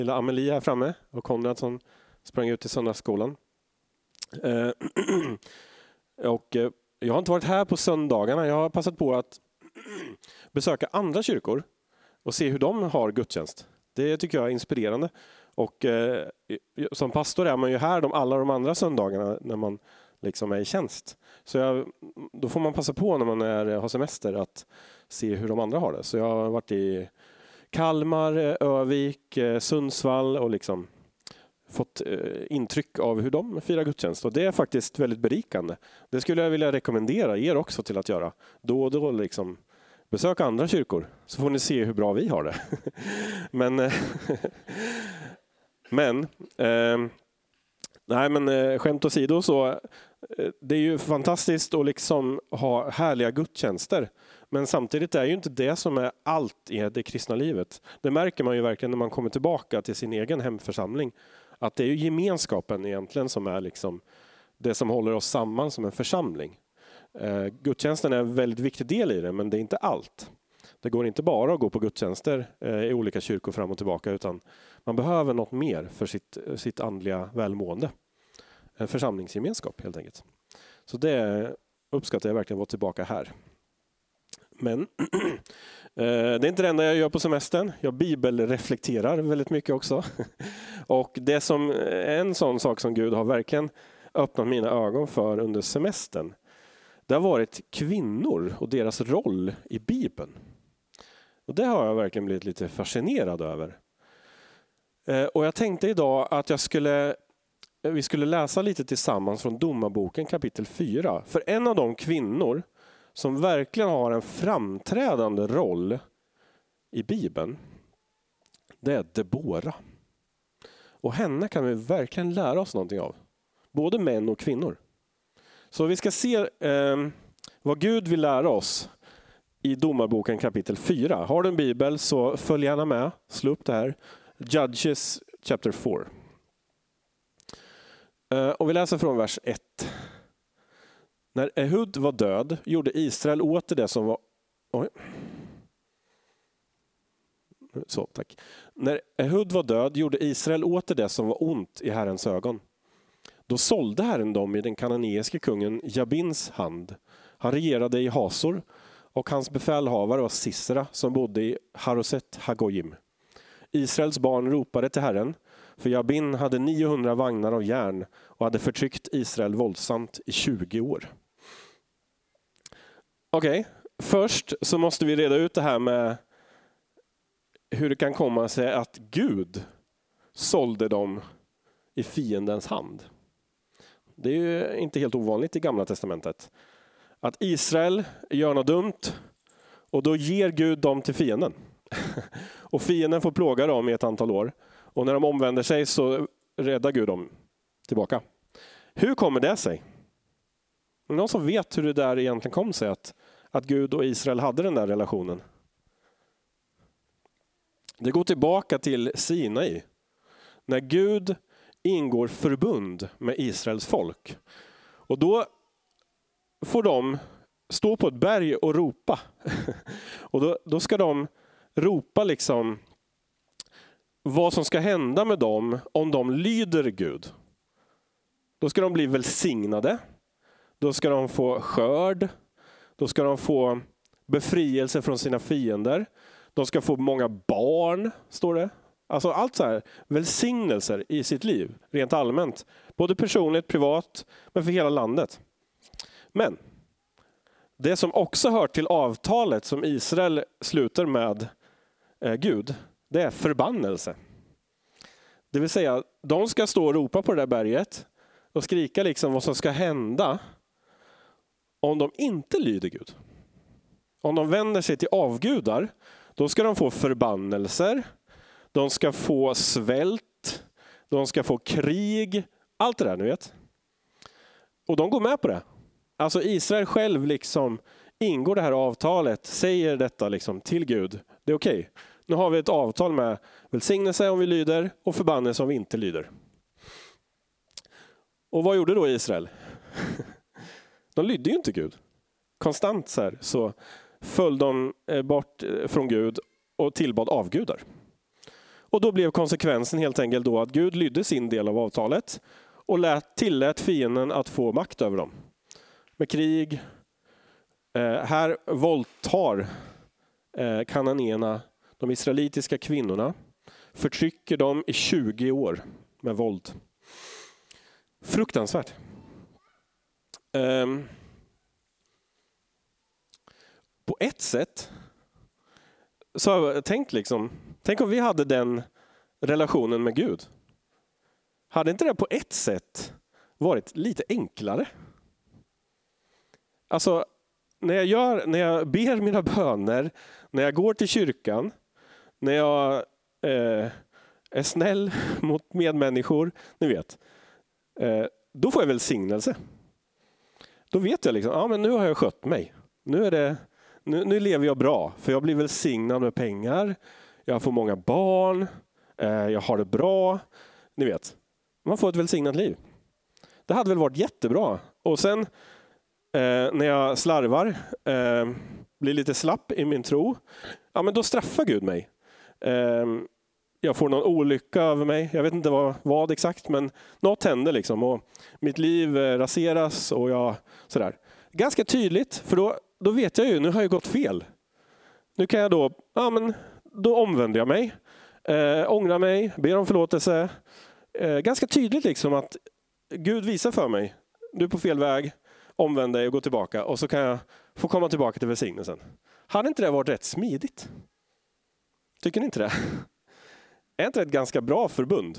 lilla Amelie här framme och Konrad som sprang ut till söndagsskolan. Och jag har inte varit här på söndagarna. Jag har passat på att besöka andra kyrkor och se hur de har gudstjänst. Det tycker jag är inspirerande. Och som pastor är man ju här alla de andra söndagarna när man liksom är i tjänst. Så då får man passa på när man har semester att se hur de andra har det. Så jag har varit i Kalmar, Övik, Sundsvall och liksom fått intryck av hur de firar gudstjänst. Och det är faktiskt väldigt berikande. Det skulle jag vilja rekommendera er också till att göra. Då och då liksom besök andra kyrkor så får ni se hur bra vi har det. Men skämt åsido så det är ju fantastiskt att liksom ha härliga gudstjänster. Men samtidigt är ju inte det som är allt i det kristna livet. Det märker man ju verkligen när man kommer tillbaka till sin egen hemförsamling. Att det är ju gemenskapen egentligen som är liksom det som håller oss samman som en församling. Gudstjänsten är en väldigt viktig del i det, men det är inte allt. Det går inte bara att gå på gudstjänster i olika kyrkor fram och tillbaka, utan man behöver något mer för sitt andliga välmående. En församlingsgemenskap helt enkelt. Så det uppskattar jag verkligen att vara tillbaka här. Men det är inte det enda jag gör på semestern. Jag bibelreflekterar väldigt mycket också. Och det som är en sån sak som Gud har verkligen öppnat mina ögon för under semestern. Det har varit kvinnor och deras roll i Bibeln. Och det har jag verkligen blivit lite fascinerad över. Och jag tänkte idag att vi skulle läsa lite tillsammans från Domarboken kapitel 4. För en av de kvinnor som verkligen har en framträdande roll i Bibeln, det är Debora. Och henne kan vi verkligen lära oss någonting av. Både män och kvinnor. Så vi ska se vad Gud vill lära oss i Domarboken kapitel 4. Har du en bibel så följ gärna med. Slå upp det här. Judges chapter 4. Och vi läser från vers 1. När Ehud var död gjorde Israel åter det som var... Så, tack. När Ehud var död gjorde Israel åter det som var ont i Herrens ögon. Då sålde Herren dem i den kananeiske kungen Jabins hand. Han regerade i Hasor och hans befälhavare var Sisera som bodde i Haroset Hagoyim. Israels barn ropade till Herren, för Jabin hade 900 vagnar av järn och hade förtryckt Israel våldsamt i 20 år. Okej, först så måste vi reda ut det här med hur det kan komma sig att Gud sålde dem i fiendens hand. Det är ju inte helt ovanligt i Gamla testamentet. Att Israel gör något dumt och då ger Gud dem till fienden. Och fienden får plåga dem i ett antal år. Och när de omvänder sig så räddar Gud dem tillbaka. Hur kommer det sig? Är det någon som vet hur det där egentligen kom sig att Gud och Israel hade den där relationen? Det går tillbaka till Sinai. När Gud ingår förbund med Israels folk. Och då får de stå på ett berg och ropa. Och då ska de ropa liksom vad som ska hända med dem om de lyder Gud. Då ska de bli välsignade. Då ska de få skörd. Då ska de få befrielse från sina fiender. De ska få många barn, står det. Alltså allt så här välsignelser i sitt liv, rent allmänt. Både personligt, privat, men för hela landet. Men det som också hör till avtalet som Israel sluter med Gud, det är förbannelse. Det vill säga, de ska stå och ropa på det där berget och skrika liksom vad som ska hända om de inte lyder Gud. Om de vänder sig till avgudar, då ska de få förbannelser. De ska få svält. De ska få krig. Allt det där, ni vet. Och de går med på det. Alltså Israel själv liksom ingår det här avtalet. Säger detta liksom till Gud. Det är okej. Nu har vi ett avtal med välsignelse om vi lyder. Och förbannelse om vi inte lyder. Och vad gjorde då Israel? De lydde ju inte Gud. Konstant så föll de bort från Gud och tillbad avgudar. Och då blev konsekvensen helt enkelt då att Gud lydde sin del av avtalet och tillät fienden att få makt över dem. Med krig. Här våldtar kananéerna de israelitiska kvinnorna. Förtrycker dem i 20 år med våld. Fruktansvärt. På ett sätt så har jag tänkt tänk om vi hade den relationen med Gud. Hade inte det på ett sätt varit lite enklare? Alltså, när jag ber mina böner, när jag går till kyrkan, när jag är snäll mot medmänniskor, ni vet, då får jag välsignelse. Då vet jag men nu har jag skött mig. Nu lever jag bra, för jag blir välsignad med pengar. Jag får många barn. Jag har det bra. Ni vet, man får ett välsignat liv. Det hade väl varit jättebra. Och sen när jag slarvar, blir lite slapp i min tro, men då straffar Gud mig. Jag får någon olycka över mig. Jag vet inte vad exakt, men något händer och mitt liv raseras och jag sådär. Ganska tydligt, för då vet jag ju, nu har jag gått fel. Nu kan jag då omvänder jag mig, ångrar mig, ber om förlåtelse. Ganska tydligt att Gud visar för mig, du är på fel väg, omvänd dig och gå tillbaka, och så kan jag få komma tillbaka till välsignelsen. Hade inte det varit rätt smidigt? Tycker ni inte det? Är inte det ett ganska bra förbund?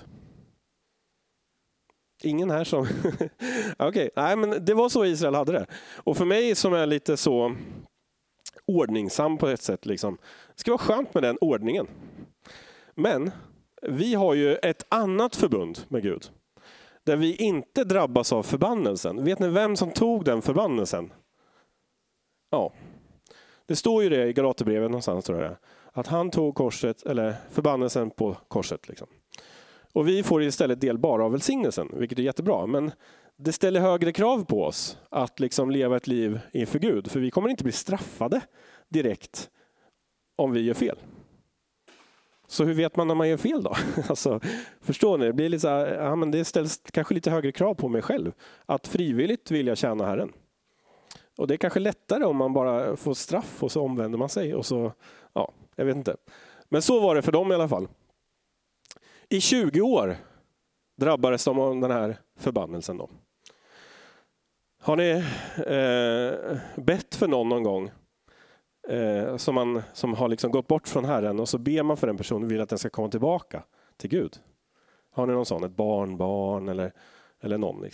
Ingen här som... Okej, nej, men det var så Israel hade det. Och för mig som är lite så ordningsam på ett sätt, det ska vara skönt med den ordningen. Men vi har ju ett annat förbund med Gud, där vi inte drabbas av förbannelsen. Vet ni vem som tog den förbannelsen? Ja, det står ju det i Galaterbrevet någonstans, tror jag, att han tog korset, eller förbannelsen på korset. Och vi får istället del bara av välsignelsen, vilket är jättebra. Men det ställer högre krav på oss att leva ett liv inför Gud. För vi kommer inte bli straffade direkt om vi gör fel. Så hur vet man när man gör fel då? Förstår ni? Det blir lite men det ställs kanske lite högre krav på mig själv. Att frivilligt vilja tjäna Herren. Och det är kanske lättare om man bara får straff och så omvänder man sig. Och så, jag vet inte. Men så var det för dem i alla fall. I 20 år drabbades de av den här förbannelsen då. Har ni bett för någon gång som har gått bort från Herren, och så ber man för en person och vill att den ska komma tillbaka till Gud? Har ni någon sån? Ett barnbarn eller någon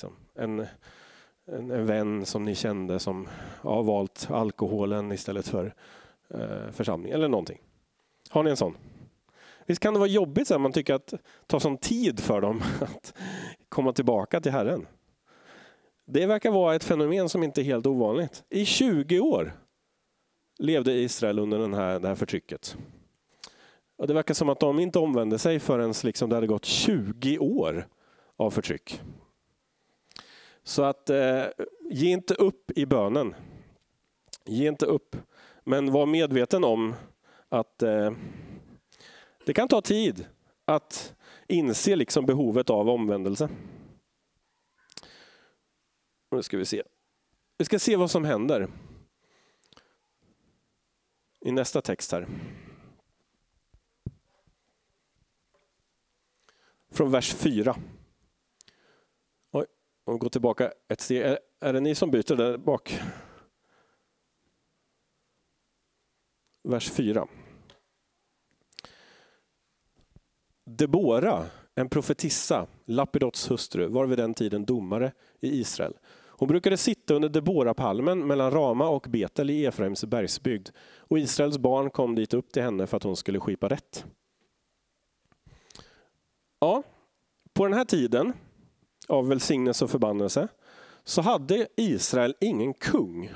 en vän som ni kände som har valt alkoholen istället för församling eller någonting? Har ni en sån? Visst kan det vara jobbigt så man tycker att ta sån tid för dem att komma tillbaka till Herren. Det verkar vara ett fenomen som inte är helt ovanligt. I 20 år levde Israel under det här förtrycket. Och det verkar som att de inte omvände sig förrän det hade gått 20 år av förtryck. Så att ge inte upp i bönen. Ge inte upp. Men var medveten om att det kan ta tid att inse behovet av omvändelse. Nu ska vi se. Vi ska se vad som händer i nästa text här. Från vers 4. Oj, om vi går tillbaka ett steg. Är det ni som byter där bak? Vers 4. Debora, en profetissa, Lapidots hustru, var vid den tiden domare i Israel. Hon brukade sitta under Debora-palmen mellan Rama och Betel i Efraims bergsbygd. Och Israels barn kom dit upp till henne för att hon skulle skipa rätt. Ja, på den här tiden av välsignelse och förbannelse så hade Israel ingen kung.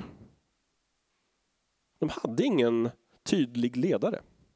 De hade ingen tydlig ledare.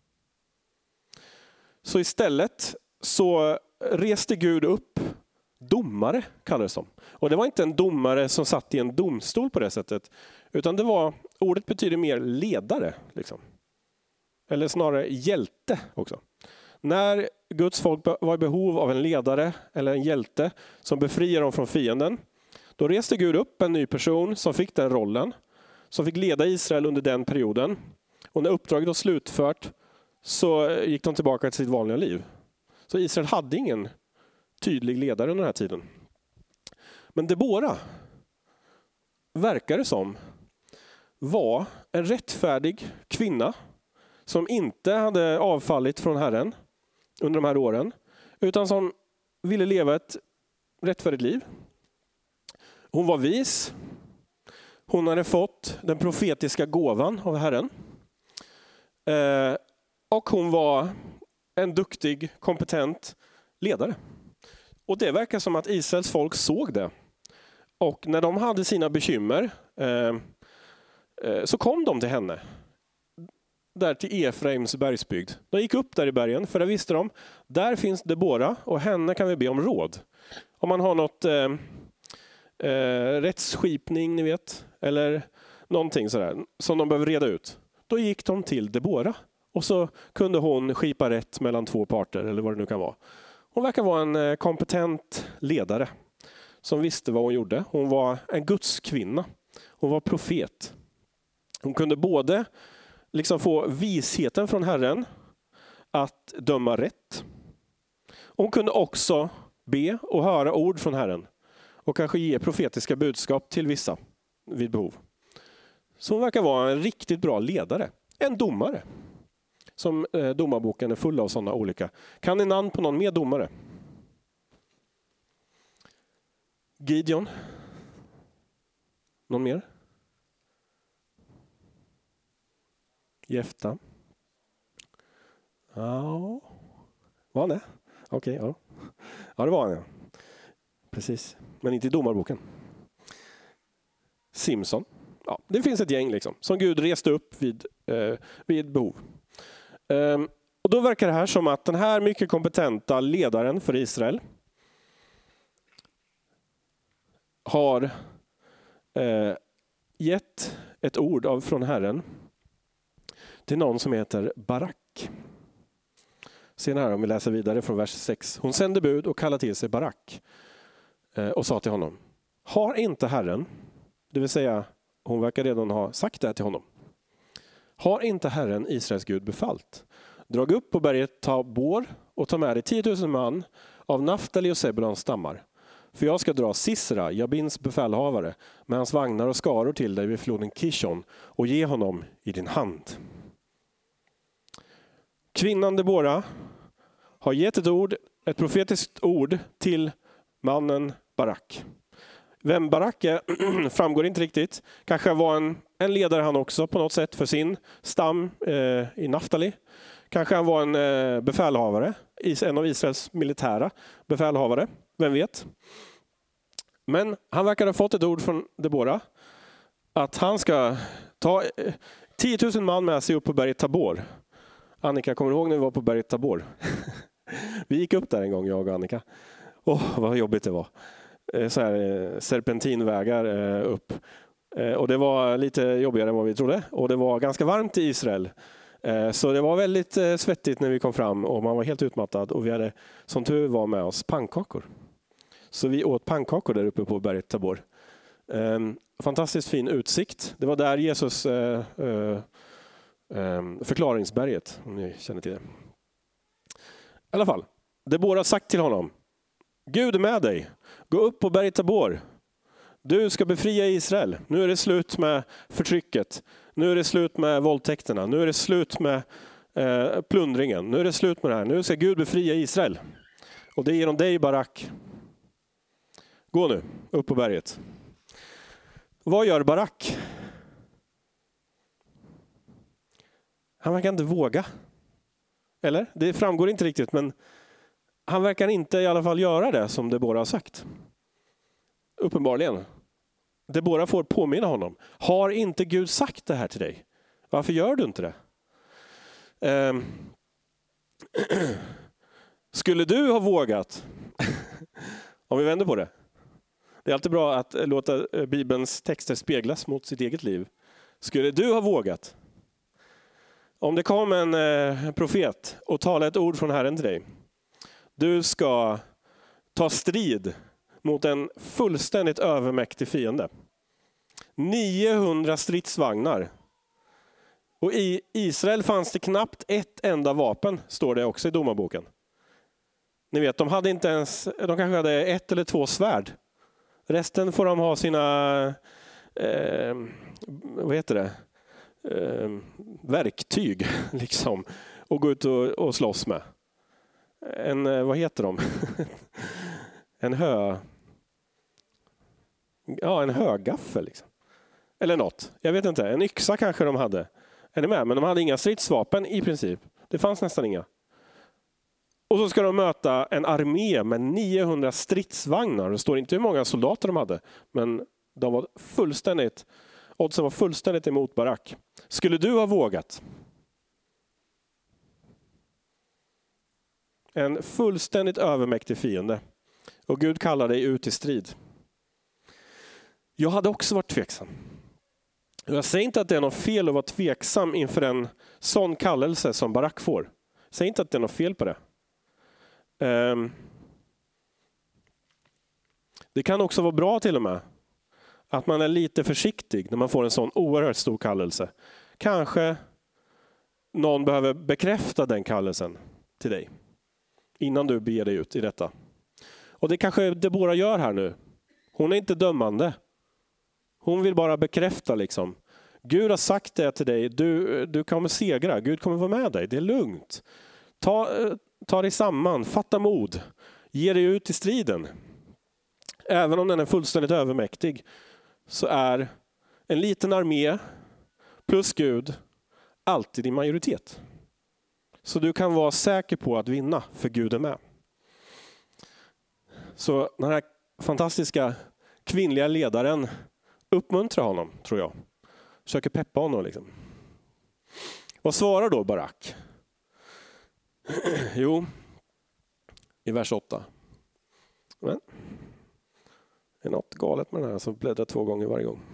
Så istället så reste Gud upp domare, kallades de. Och det var inte en domare som satt i en domstol på det sättet. Utan ordet betyder mer ledare. Eller snarare hjälte också. När Guds folk var i behov av en ledare eller en hjälte som befriar dem från fienden, då reste Gud upp en ny person som fick den rollen, som fick leda Israel under den perioden. Och när uppdraget var slutfört så gick de tillbaka till sitt vanliga liv. Så Israel hade ingen tydlig ledare under den här tiden. Men Debora, verkar det som, var en rättfärdig kvinna som inte hade avfallit från Herren under de här åren, utan som ville leva ett rättfärdigt liv. Hon var vis. Hon hade fått den profetiska gåvan av Herren. Och hon var en duktig, kompetent ledare. Och det verkar som att Israels folk såg det. Och när de hade sina bekymmer så kom de till henne. Där till Efraims bergsbygd. De gick upp där i bergen, för där visste de, där finns Debora och henne kan vi be om råd. Om man har något rättsskipning, ni vet, eller någonting sådär som de behöver reda ut. Då gick de till Debora och så kunde hon skipa rätt mellan två parter eller vad det nu kan vara. Hon verkar vara en kompetent ledare som visste vad hon gjorde. Hon var en Guds kvinna. Hon var profet. Hon kunde både liksom få visheten från Herren att döma rätt. Hon kunde också be och höra ord från Herren. Och kanske ge profetiska budskap till vissa vid behov. Så hon verkar vara en riktigt bra ledare. En domare. Som domarboken är full av sådana olika. Kan ni namn på någon mer domare? Gideon? Någon mer? Jefta? Ja. Var han det? Okej, ja. Ja, det var han, ja. Precis. Men inte i domarboken. Simson. Ja, det finns ett gäng liksom, som Gud reste upp vid behov. Och då verkar det här som att den här mycket kompetenta ledaren för Israel har gett ett ord från Herren till någon som heter Barak. Se här om vi läser vidare från vers 6. Hon sände bud och kallade till sig Barak och sa till honom: har inte Herren, det vill säga hon verkar redan ha sagt det till honom. Har inte Herren, Israels Gud, befallt? Drag upp på berget Tabor och ta med dig 10 000 man av Naftali och Sebulons stammar. För jag ska dra Sisra, Jabins befälhavare, med hans vagnar och skaror till dig vid floden Kishon och ge honom i din hand. Kvinnan Debora har gett ett profetiskt ord till mannen Barak. Vem Barak är framgår inte riktigt. Kanske var en ledare han också på något sätt för sin stam i Naftali. Kanske han var en befälhavare, en av Israels militära befälhavare. Vem vet? Men han verkar ha fått ett ord från Debora att han ska ta 10 000 man med sig upp på berget Tabor. Annika, kommer du ihåg när vi var på berget Tabor? Vi gick upp där en gång, jag och Annika. Vad jobbigt det var. Så här serpentinvägar upp. Och det var lite jobbigare än vad vi trodde. Och det var ganska varmt i Israel. Så det var väldigt svettigt när vi kom fram och man var helt utmattad. Och vi hade, som tur var, med oss pannkakor. Så vi åt pannkakor där uppe på berget Tabor. Fantastiskt fin utsikt. Det var där Jesus förklaringsberget, om ni känner till det. I alla fall, Debora har sagt till honom: Gud är med dig. Gå upp på berget Tabor. Du ska befria Israel. Nu är det slut med förtrycket. Nu är det slut med våldtäkterna. Nu är det slut med plundringen. Nu är det slut med det här. Nu ska Gud befria Israel. Och det är genom dig, Barak. Gå nu upp på berget. Vad gör Barak? Han verkar inte våga. Eller? Det framgår inte riktigt, men han verkar inte i alla fall göra det som Debora har sagt. Uppenbarligen. Debora får påminna honom. Har inte Gud sagt det här till dig? Varför gör du inte det? Skulle du ha vågat? Om vi vänder på det. Det är alltid bra att låta Bibelns texter speglas mot sitt eget liv. Skulle du ha vågat? Om det kom en profet och talade ett ord från Herren till dig. Du ska ta strid mot en fullständigt övermäktig fiende. 900 stridsvagnar. Och i Israel fanns det knappt ett enda vapen, står det också i domarboken. Ni vet, de kanske hade 1 eller 2 svärd. Resten får de ha sina verktyg liksom, och gå ut och slåss med. Vad heter de? En högaffel liksom. Eller något. Jag vet inte. En yxa kanske de hade. Är ni med? Men de hade inga stridsvapen i princip. Det fanns nästan inga. Och så ska de möta en armé med 900 stridsvagnar. Det står inte hur många soldater de hade. Men oddsen var fullständigt emot Barak. Skulle du ha vågat? En fullständigt övermäktig fiende. Och Gud kallar dig ut i strid. Jag hade också varit tveksam. Jag säger inte att det är något fel att vara tveksam inför en sån kallelse som Barak får. Jag säger inte att det är något fel på det. Det kan också vara bra till och med att man är lite försiktig när man får en sån oerhört stor kallelse. Kanske någon behöver bekräfta den kallelsen till dig innan du beger dig ut i detta. Och det kanske Debora gör här nu. Hon är inte dömande. Hon vill bara bekräfta liksom. Gud har sagt det till dig. Du kommer segra. Gud kommer vara med dig. Det är lugnt. Ta dig samman. Fatta mod. Ge dig ut i striden. Även om den är fullständigt övermäktig så är en liten armé plus Gud alltid i majoritet. Så du kan vara säker på att vinna, för Gud är med. Så den här fantastiska kvinnliga ledaren uppmuntrar honom, tror jag. Försöker peppa honom liksom. Vad svarar då Barak? Jo, i vers 8. Men det är något galet med den här, så bläddrar 2 gånger varje gång.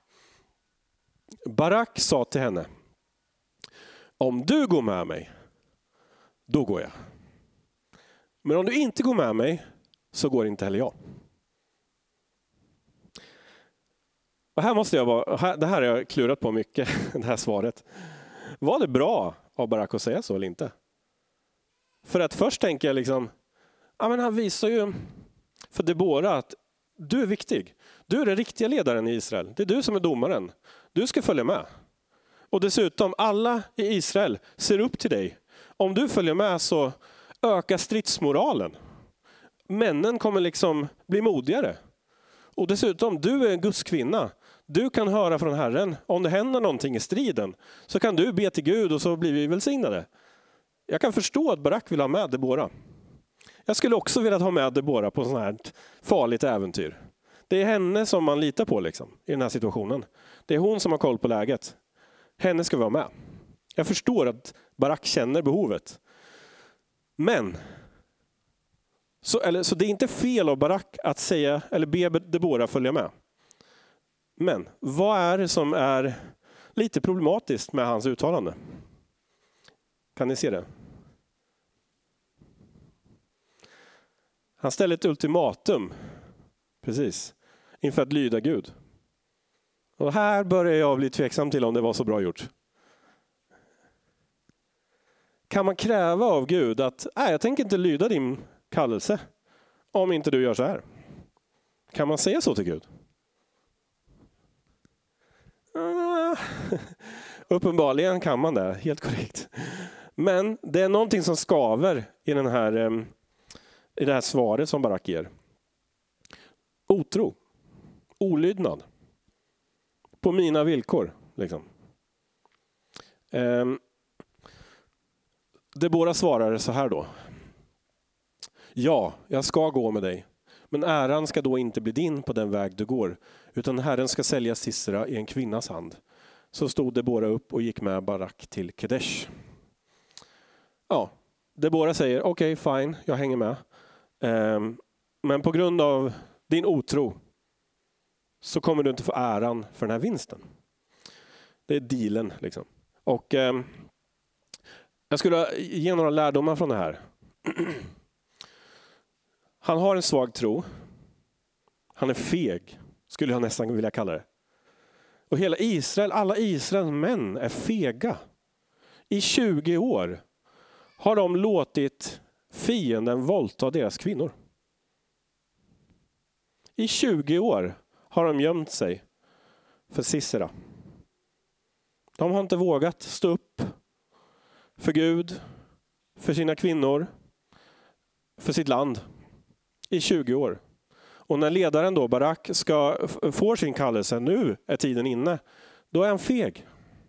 Barak sa till henne: om du går med mig, då går jag. Men om du inte går med mig, så går inte heller jag. Och här måste jag det här har jag klurat på mycket, det här svaret. Var det bra av Barak att säga så eller inte? För att först tänker jag liksom, ja men han visar ju för Debora att du är viktig. Du är den riktiga ledaren i Israel. Det är du som är domaren. Du ska följa med. Och dessutom, alla i Israel ser upp till dig. Om du följer med så ökar stridsmoralen. Männen kommer liksom bli modigare. Och dessutom, du är en Guds kvinna. Du kan höra från Herren. Om det händer någonting i striden så kan du be till Gud och så blir vi välsignade. Jag kan förstå att Barak vill ha med Debora. Jag skulle också vilja ha med Debora på sånt här farligt äventyr. Det är henne som man litar på liksom, i den här situationen. Det är hon som har koll på läget. Henne ska vi ha med. Jag förstår att Barak känner behovet. Men så det är inte fel av Barak att säga eller be Debora följa med. Men vad är det som är lite problematiskt med hans uttalande? Kan ni se det? Han ställer ett ultimatum. Precis. Inför att lyda Gud. Och här börjar jag bli tveksam till om det var så bra gjort. Kan man kräva av Gud att jag tänker inte lyda din kallelse om inte du gör så här? Kan man säga så till Gud? Uppenbarligen kan man det, helt korrekt. Men det är någonting som skaver i det här svaret som Barak ger. Otro. Olydnad. På mina villkor. Liksom. Debora svarar så här då. Ja, jag ska gå med dig. Men äran ska då inte bli din på den väg du går. Utan Herren ska sälja Sisera i en kvinnas hand. Så stod Debora upp och gick med Barak till Kedesh. Ja, Debora säger okej, fine, jag hänger med. Men på grund av din otro så kommer du inte få äran för den här vinsten. Det är dealen liksom. Och Jag skulle ge några lärdomar från det här. Han har en svag tro. Han är feg, skulle jag nästan vilja kalla det. Och hela Israel, alla Israels män är fega. I 20 år har de låtit fienden våldta deras kvinnor. I 20 år har de gömt sig för Sisera. De har inte vågat stå upp för Gud, för sina kvinnor, för sitt land. I 20 år. Och när ledaren då, Barak, får sin kallelse, nu är tiden inne, då är han feg.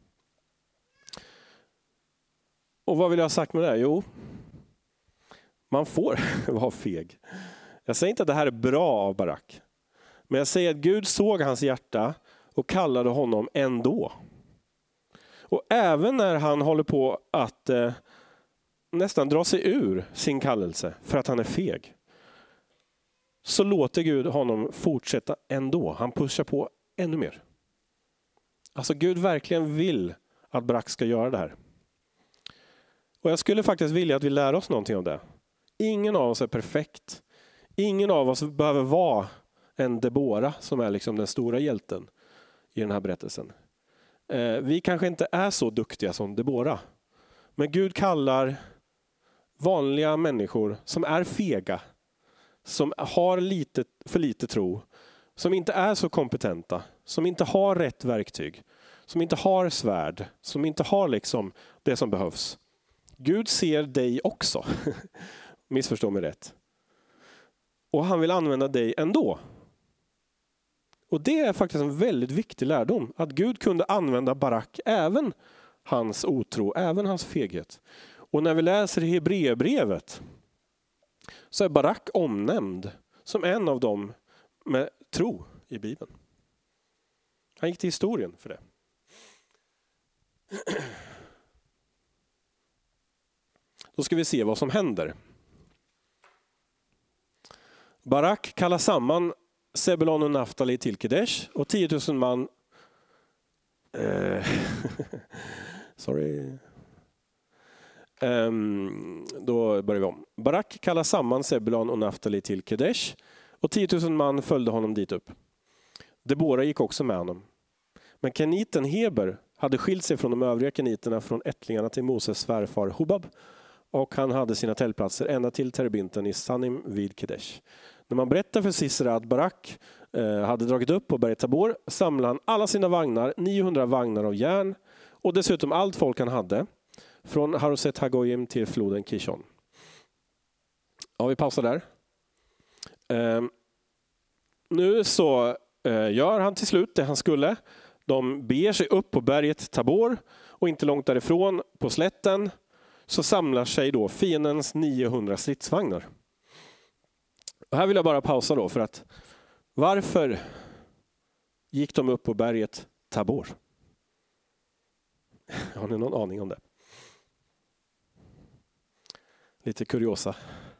Och vad vill jag ha sagt med det? Jo, man får vara feg. Jag säger inte att det här är bra av Barak. Men jag säger att Gud såg hans hjärta och kallade honom ändå. Och även när han håller på att nästan dra sig ur sin kallelse för att han är feg, så låter Gud honom fortsätta ändå. Han pushar på ännu mer. Alltså Gud verkligen vill att Barak ska göra det här. Och jag skulle faktiskt vilja att vi lär oss någonting av det. Ingen av oss är perfekt. Ingen av oss behöver vara en Debora som är liksom den stora hjälten i den här berättelsen. Vi kanske inte är så duktiga som Debora. Men Gud kallar vanliga människor som är fega, som har för lite tro, som inte är så kompetenta, som inte har rätt verktyg, som inte har svärd, som inte har liksom det som behövs. Gud ser dig också. Missförstå mig rätt. Och han vill använda dig ändå. Och det är faktiskt en väldigt viktig lärdom. Att Gud kunde använda Barak, även hans otro, även hans feghet. Och när vi läser i Hebreerbrevet så är Barak omnämnd som en av dem med tro i Bibeln. Han gick till historien för det. Då ska vi se vad som händer. Barak kallar samman Sebulon och Naftali till Kedesh och 10 000 man då börjar vi om. Barak kallar samman Sebulon och Naftali till Kedesh och 10 000 man följde honom dit upp. Debora gick också med honom. Men keniten Heber hade skilt sig från de övriga keniterna från ättlingarna till Moses svärfar Hobab, och han hade sina tältplatser ända till terbinten i Sanim vid Kedesh. När man berättar för Sisera att Barak hade dragit upp på berget Tabor, samlade han alla sina vagnar, 900 vagnar av järn, och dessutom allt folk han hade, från Haroset Hagoyim till floden Kishon. Ja, vi pausar där. Nu så gör han till slut det han skulle. De beger sig upp på berget Tabor, och inte långt därifrån på slätten så samlar sig då fiendens 900 stridsvagnar. Och här vill jag bara pausa då, för att varför gick de upp på berget Tabor? Har ni någon aning om det? Lite kuriosa.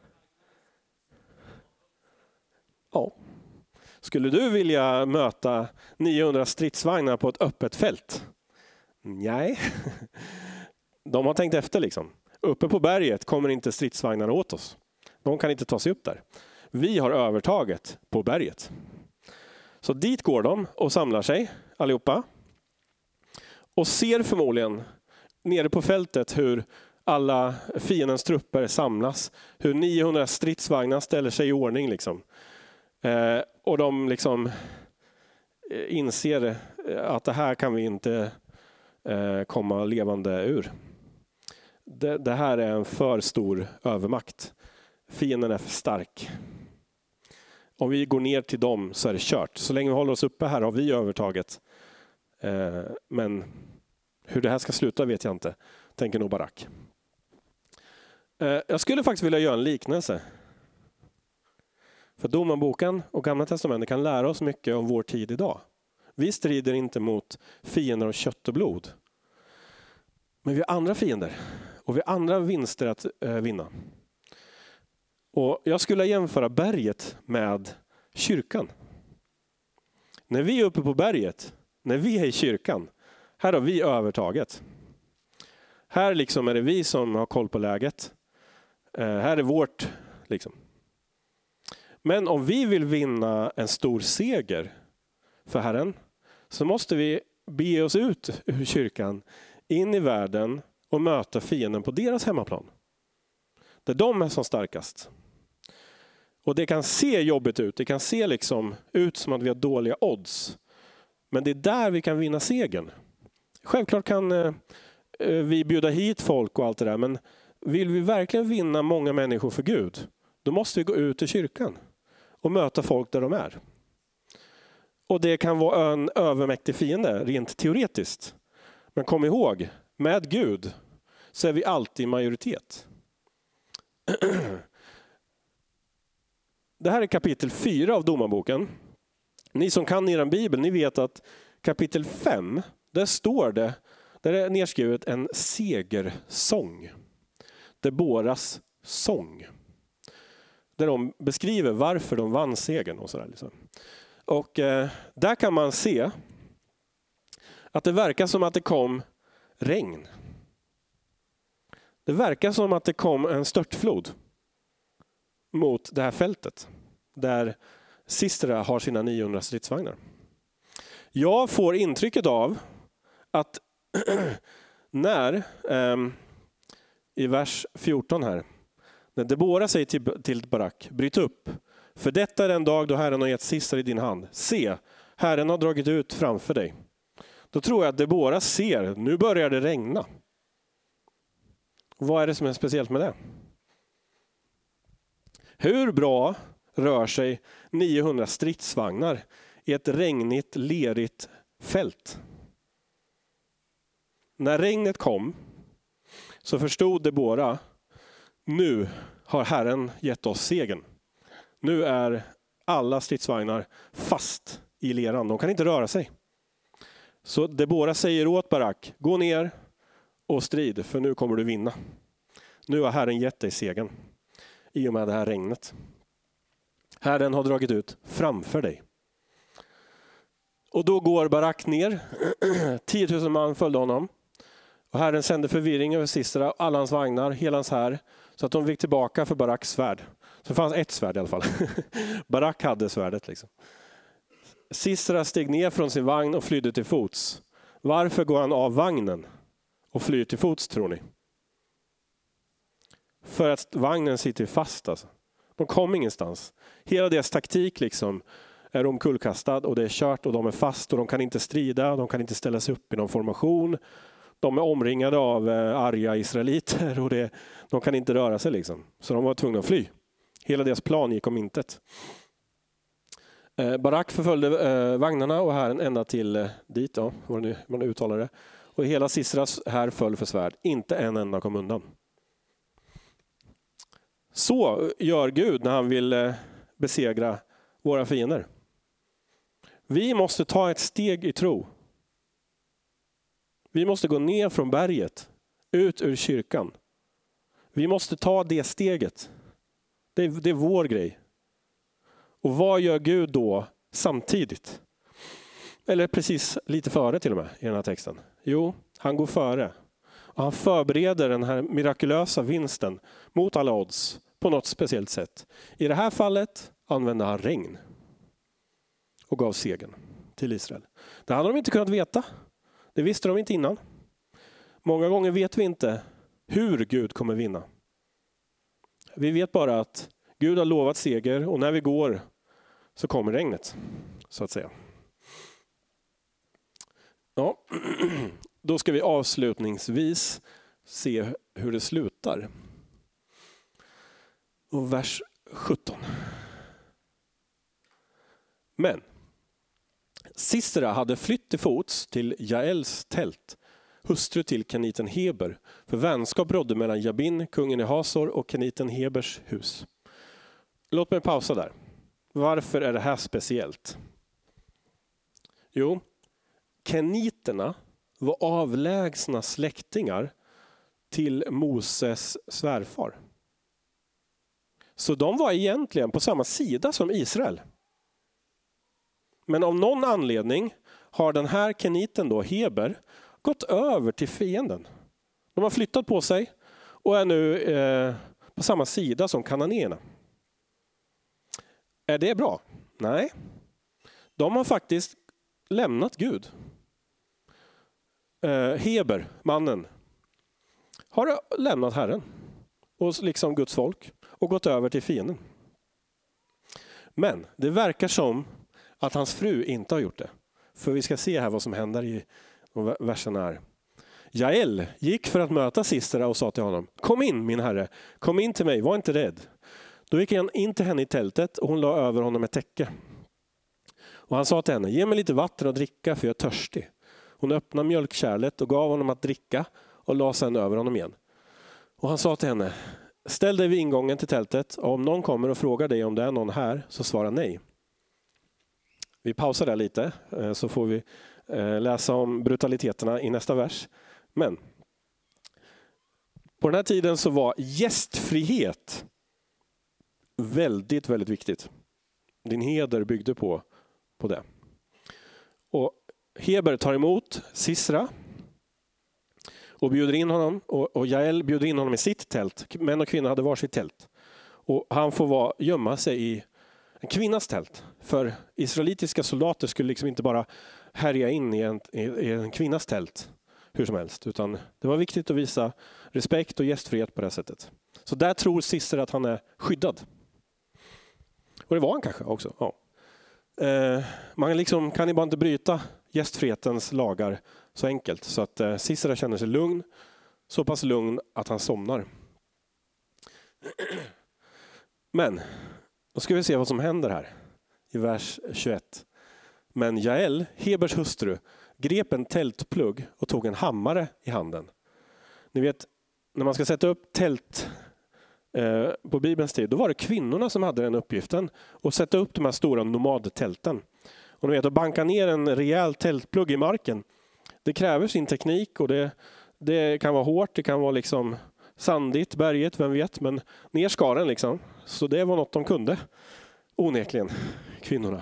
Ja. Skulle du vilja möta 900 stridsvagnar på ett öppet fält? Nej. De har tänkt efter liksom. Uppe på berget kommer inte stridsvagnar åt oss. De kan inte ta sig upp där. Vi har övertaget på berget. Så dit går de och samlar sig allihopa. Och ser förmodligen nere på fältet hur alla fiendens trupper samlas. Hur 900 stridsvagnar ställer sig i ordning liksom. Och de liksom inser att det här kan vi inte komma levande ur. Det här är en för stor övermakt. Fienden är för stark. Om vi går ner till dem så är det kört. Så länge vi håller oss uppe här har vi övertaget. Men hur det här ska sluta vet jag inte. Tänker nog Barak. Jag skulle faktiskt vilja göra en liknelse. För Domarboken och Gamla testamentet kan lära oss mycket om vår tid idag. Vi strider inte mot fiender av kött och blod. Men vi har andra fiender. Och vi har andra vinster att vinna. Och jag skulle jämföra berget med kyrkan. När vi är uppe på berget, när vi är i kyrkan, här har vi övertaget. Här liksom är det vi som har koll på läget. Här är vårt liksom. Men om vi vill vinna en stor seger för Herren, så måste vi bege oss ut ur kyrkan, in i världen och möta fienden på deras hemmaplan. Där de är som starkast. Och det kan se jobbigt ut. Det kan se liksom ut som att vi har dåliga odds. Men det är där vi kan vinna segern. Självklart kan vi bjuda hit folk och allt det där. Men vill vi verkligen vinna många människor för Gud, då måste vi gå ut i kyrkan och möta folk där de är. Och det kan vara en övermäktig fiende, rent teoretiskt. Men kom ihåg, med Gud så är vi alltid majoritet. Det här är kapitel 4 av Domarboken. Ni som kan er bibel, ni vet att kapitel 5, där står det, där är nedskrivet en segersång. Deboras sång. Där de beskriver varför de vann segern och sådär liksom. Och där kan man se att det verkar som att det kom regn. Det verkar som att det kom en störtflod mot det här fältet. Där Sisera har sina 900 stridsvagnar. Jag får intrycket av att när i vers 14 här, när Debora säger till Barak, bryt upp. För detta är den dag då Herren har gett Sisera i din hand. Se, Herren har dragit ut framför dig. Då tror jag att Debora ser, nu börjar det regna. Vad är det som är speciellt med det? Hur bra rör sig 900 stridsvagnar i ett regnigt, lerigt fält? När regnet kom så förstod Debora, nu har Herren gett oss segern. Nu är alla stridsvagnar fast i leran. De kan inte röra sig. Så Debora säger åt Barak, gå ner och strid, för nu kommer du vinna. Nu har Herren gett dig segern i och med det här regnet. Herren har dragit ut framför dig. Och då går Barak ner. 10 000 man följde honom. Och Herren sände förvirring över Sisera, alla hans vagnar, hela hans här, så att de gick tillbaka för Baraks svärd. Så det fanns ett svärd i alla fall. Barak hade svärdet liksom. Sisera steg ner från sin vagn och flydde till fots. Varför går han av vagnen och flyr till fots, tror ni? För att vagnen sitter fast alltså. De kom ingenstans. Hela deras taktik liksom är omkullkastad och det är kört och de är fast och de kan inte strida, de kan inte ställa sig upp i någon formation. De är omringade av arga israeliter och de kan inte röra sig liksom. Så de var tvungna att fly. Hela deras plan gick om intet. Barak förföljde vagnarna och Herren ända till dit, ja, vad nu man uttalar det. Och hela Siseras här föll för svärd. Inte en enda kom undan. Så gör Gud när han vill besegra våra fiender. Vi måste ta ett steg i tro. Vi måste gå ner från berget, ut ur kyrkan. Vi måste ta det steget. Det är vår grej. Och vad gör Gud då samtidigt? Eller precis lite före till och med i den här texten. Jo, han går före. Och han förbereder den här mirakulösa vinsten mot alla odds på något speciellt sätt. I det här fallet använde han regn och gav segern till Israel. Det hade de inte kunnat veta. Det visste de inte innan. Många gånger vet vi inte hur Gud kommer vinna. Vi vet bara att Gud har lovat seger och när vi går så kommer regnet, så att säga. Ja, då ska vi avslutningsvis se hur det slutar. Och vers 17. Men Sisera hade flytt till fots till Jaels tält, hustru till keniten Heber, för vänskap rådde mellan Jabin, kungen i Hasor, och keniten Hebers hus. Låt mig pausa där. Varför är det här speciellt? Jo, keniterna var avlägsna släktingar till Moses svärfar. Så de var egentligen på samma sida som Israel. Men av någon anledning har den här keniten då, Heber, gått över till fienden. De har flyttat på sig och är nu på samma sida som kananéerna. Är det bra? Nej. De har faktiskt lämnat Gud. Heber, mannen, har lämnat Herren och liksom Guds folk och gått över till fienden. Men det verkar som att hans fru inte har gjort det. För vi ska se här vad som händer i verserna här. Jael gick för att möta Sisera och sa till honom: kom in, min herre, kom in till mig, var inte rädd. Då gick han in till henne i tältet och hon la över honom ett täcke. Och han sa till henne: ge mig lite vatten att dricka, för jag är törstig. Hon öppnade mjölkkärlet och gav honom att dricka och la sedan över honom igen. Och han sa till henne: ställ dig vid ingången till tältet, och om någon kommer och frågar dig om det är någon här, så svara nej. Vi pausar där lite, så får vi läsa om brutaliteterna i nästa vers. Men på den här tiden så var gästfrihet väldigt, väldigt viktigt. Din heder byggde på det. Och Heber tar emot Sisera och bjuder in honom, och Jael bjuder in honom i sitt tält. Män och kvinnor hade varsitt tält. Och han får gömma sig i en kvinnas tält. För israelitiska soldater skulle liksom inte bara härja in i en kvinnas tält hur som helst. Utan det var viktigt att visa respekt och gästfrihet på det sättet. Så där tror Sisera att han är skyddad. Och det var han kanske också. Ja. Man liksom kan bara inte bryta gästfrihetens lagar så enkelt. Så att Sisera känner sig lugn. Så pass lugn att han somnar. Men då ska vi se vad som händer här. I vers 21. Men Jael, Hebers hustru, grep en tältplugg och tog en hammare i handen. Ni vet, när man ska sätta upp tält på Bibelns tid, då var det kvinnorna som hade den uppgiften att sätta upp de här stora nomadtälten. Och ni vet, att banka ner en rejäl tältplugg i marken, det kräver sin teknik, och det kan vara hårt, det kan vara liksom sandigt, berget, vem vet, men ner ska den liksom. Så det var något de kunde, onekligen, kvinnorna.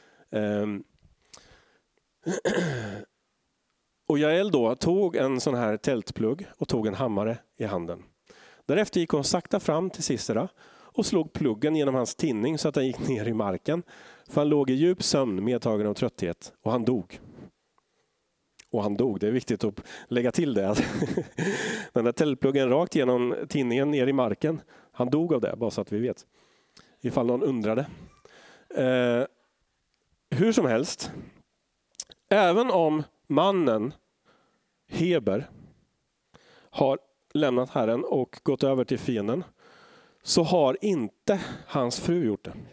Och Jael då tog en sån här tältplugg och tog en hammare i handen. Därefter gick hon sakta fram till Sisera och slog pluggen genom hans tinning så att den gick ner i marken. För han låg i djup sömn, medtagen av trötthet, och han dog. Och han dog, det är viktigt att lägga till det. Den där tältpluggen rakt genom tinningen ner i marken. Han dog av det, bara så att vi vet. Ifall någon undrade. Hur som helst. Även om mannen Heber har lämnat Herren och gått över till fienden, så har inte hans fru gjort det.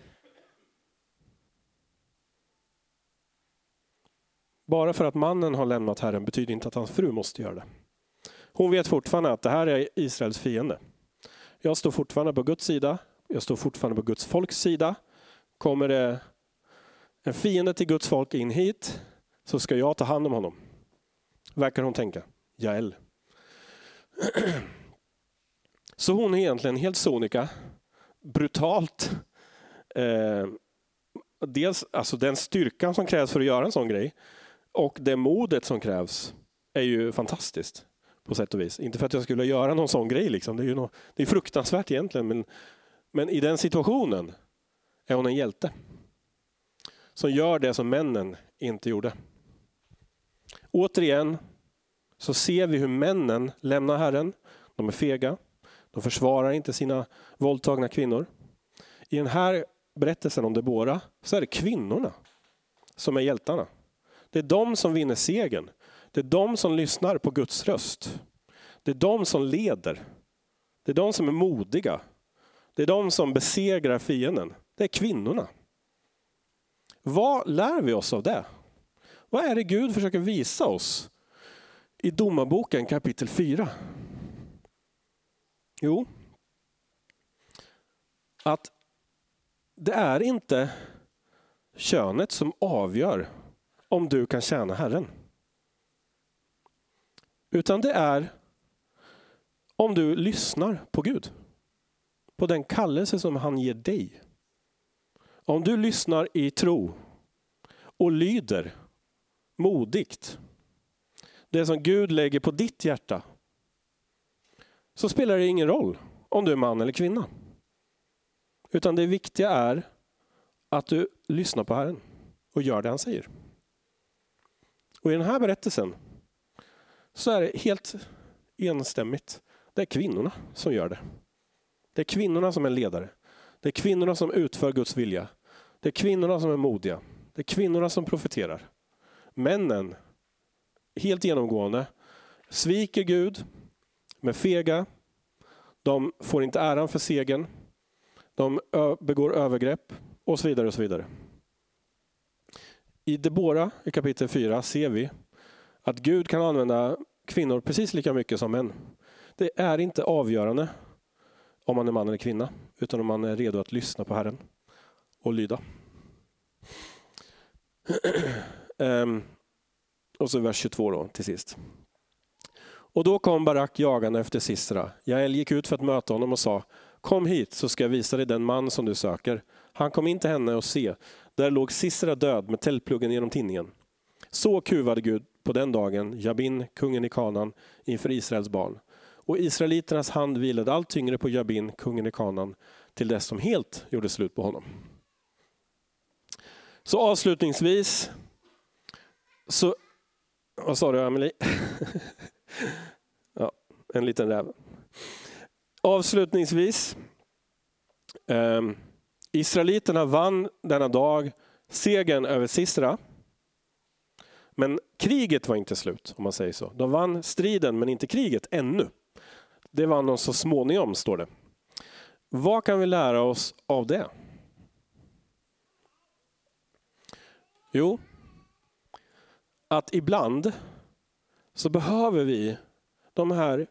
Bara för att mannen har lämnat Herren betyder inte att hans fru måste göra det. Hon vet fortfarande att det här är Israels fiende. Jag står fortfarande på Guds sida. Jag står fortfarande på Guds folks sida. Kommer det en fiende till Guds folk in hit, så ska jag ta hand om honom. Verkar hon tänka. Jael. Så hon är egentligen helt sonika, brutalt. Dels alltså den styrkan som krävs för att göra en sån grej, och det modet som krävs är ju fantastiskt på sätt och vis. Inte för att jag skulle göra någon sån grej liksom. Det är fruktansvärt egentligen, men i den situationen är hon en hjälte som gör det som männen inte gjorde. Återigen så ser vi hur männen lämnar Herren. De är fega. De försvarar inte sina våldtagna kvinnor. I den här berättelsen om Debora så är det kvinnorna som är hjältarna. Det är de som vinner segern. Det är de som lyssnar på Guds röst. Det är de som leder. Det är de som är modiga. Det är de som besegrar fienden. Det är kvinnorna. Vad lär vi oss av det? Vad är det Gud försöker visa oss i Domarboken kapitel 4? Jo, att det är inte könet som avgör om du kan tjäna Herren. Utan det är om du lyssnar på Gud. På den kallelse som han ger dig. Om du lyssnar i tro och lyder modigt det som Gud lägger på ditt hjärta, så spelar det ingen roll om du är man eller kvinna. Utan det viktiga är att du lyssnar på Herren och gör det han säger. Och i den här berättelsen så är det helt enstämmigt. Det är kvinnorna som gör det. Det är kvinnorna som är ledare. Det är kvinnorna som utför Guds vilja. Det är kvinnorna som är modiga. Det är kvinnorna som profeterar. Männen, helt genomgående, sviker Gud med fega. De får inte äran för segern. De begår övergrepp och så vidare och så vidare. I Debora i kapitel 4 ser vi att Gud kan använda kvinnor precis lika mycket som män. Det är inte avgörande om man är man eller kvinna, utan om man är redo att lyssna på Herren och lyda. Och så vers 22 då till sist. Och då kom Barak jagande efter Sisera. Jael gick ut för att möta honom och sa: kom hit så ska jag visa dig den man som du söker. Han kom in till henne och se, där låg Sisera död med tältpluggen genom tinningen. Så kuvade Gud på den dagen Jabin, kungen i Kanaan, inför Israels barn. Och israeliternas hand vilade allt tyngre på Jabin, kungen i Kanaan, till dess som helt gjorde slut på honom. Så avslutningsvis, så vad sa du, Amelie? Ja, en liten räv. Avslutningsvis, israeliterna vann denna dag segern över Sisera. Men kriget var inte slut, om man säger så. De vann striden, men inte kriget ännu. Det vann de så småningom, står det. Vad kan vi lära oss av det? Jo, att ibland så behöver vi de här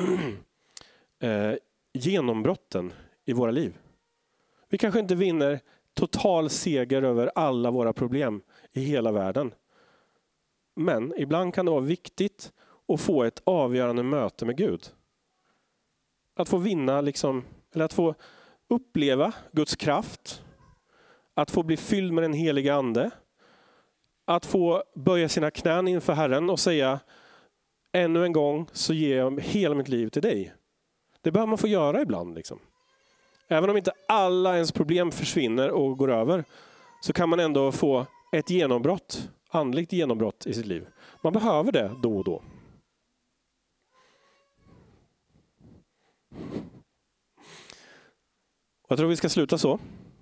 genombrotten i våra liv. Vi kanske inte vinner total seger över alla våra problem i hela världen. Men ibland kan det vara viktigt att få ett avgörande möte med Gud. Att få vinna, eller att få uppleva Guds kraft. Att få bli fylld med den heliga ande. Att få böja sina knän inför Herren och säga: ännu en gång så ger jag hela mitt liv till dig. Det behöver man få göra ibland. Även om inte alla ens problem försvinner och går över, så kan man ändå få ett genombrott, andligt genombrott i sitt liv. Man behöver det då och då. Jag tror vi ska sluta så.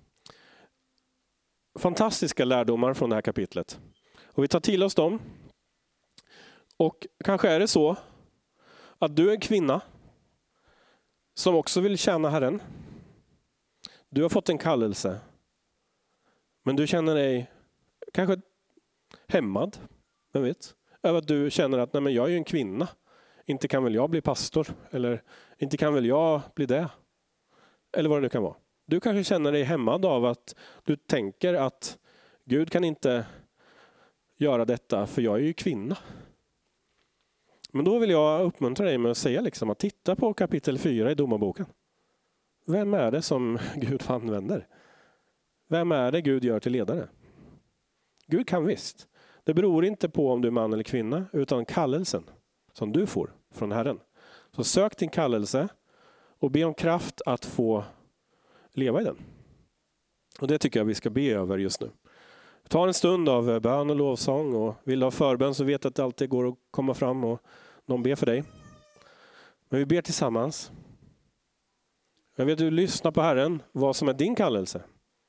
Fantastiska lärdomar från det här kapitlet. Och vi tar till oss dem. Och kanske är det så att du är en kvinna som också vill tjäna Herren. Du har fått en kallelse. Men du känner dig kanske hämmad. Vem vet? Över att du känner att nej, men jag är ju en kvinna. Inte kan väl jag bli pastor. Eller inte kan väl jag bli det. Eller vad det nu kan vara. Du kanske känner dig hämmad av att du tänker att Gud kan inte göra detta för jag är ju kvinna. Men då vill jag uppmuntra dig med att säga att titta på kapitel 4 i Domarboken. Vem är det som Gud använder? Vem är det Gud gör till ledare? Gud kan visst. Det beror inte på om du är man eller kvinna, utan kallelsen som du får från Herren. Så sök din kallelse och be om kraft att få leva i den. Och det tycker jag vi ska be över just nu. Ta en stund av bön och lovsång, och vill du ha förbön så vet att det alltid går att komma fram och någon ber för dig. Men vi ber tillsammans. Jag vet att du lyssnar på Herren, vad som är din kallelse.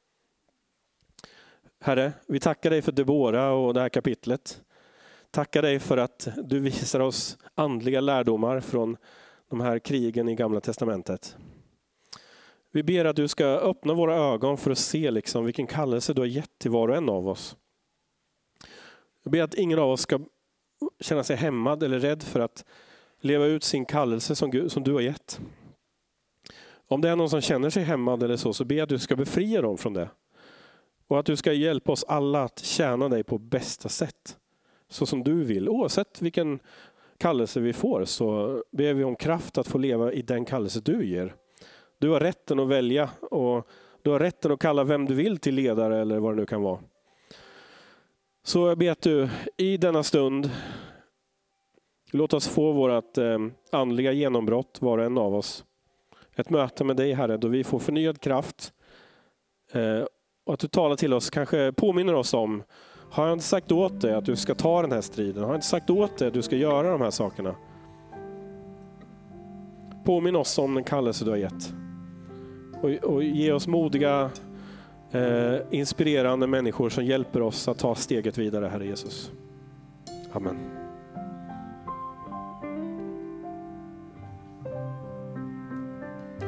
Herre, vi tackar dig för Debora och det här kapitlet. Tackar dig för att du visar oss andliga lärdomar från de här krigen i Gamla testamentet. Vi ber att du ska öppna våra ögon för att se vilken kallelse du har gett till var och en av oss. Jag ber att ingen av oss ska känna sig hämmad eller rädd för att leva ut sin kallelse som du har gett. Om det är någon som känner sig hämmad eller så ber jag att du ska befria dem från det. Och att du ska hjälpa oss alla att tjäna dig på bästa sätt. Så som du vill. Oavsett vilken kallelse vi får så ber vi om kraft att få leva i den kallelse du ger. Du har rätten att välja och du har rätten att kalla vem du vill till ledare eller vad det nu kan vara. Så jag ber att du i denna stund Låt oss få vårt andliga genombrott, var och en av oss. Ett möte med dig, Herre, då vi får förnyad kraft. Och att du talar till oss, kanske påminner oss om, har jag inte sagt åt dig att du ska ta den här striden? Har jag inte sagt åt dig att du ska göra de här sakerna? Påminn oss om den kallelse du har gett. Och ge oss modiga, inspirerande människor som hjälper oss att ta steget vidare, Herre Jesus. Amen.